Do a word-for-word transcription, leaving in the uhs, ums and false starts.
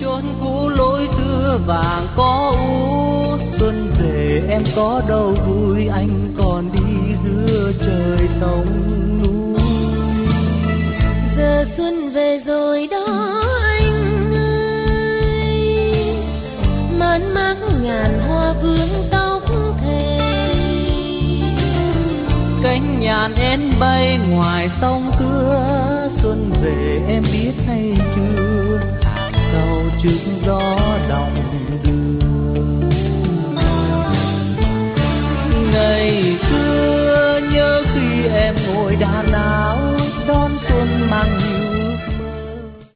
chốn cũ lối xưa vàng có u. Xuân về em có đâu vui, anh còn đi giữa trời sông núi. Giờ xuân về rồi đó anh ơi, man mác ngàn hoa vương tóc thề. Cánh nhàn én bay ngoài sông cưa, xuân về em biết hay chưa? Hạt sầu trước gió đồng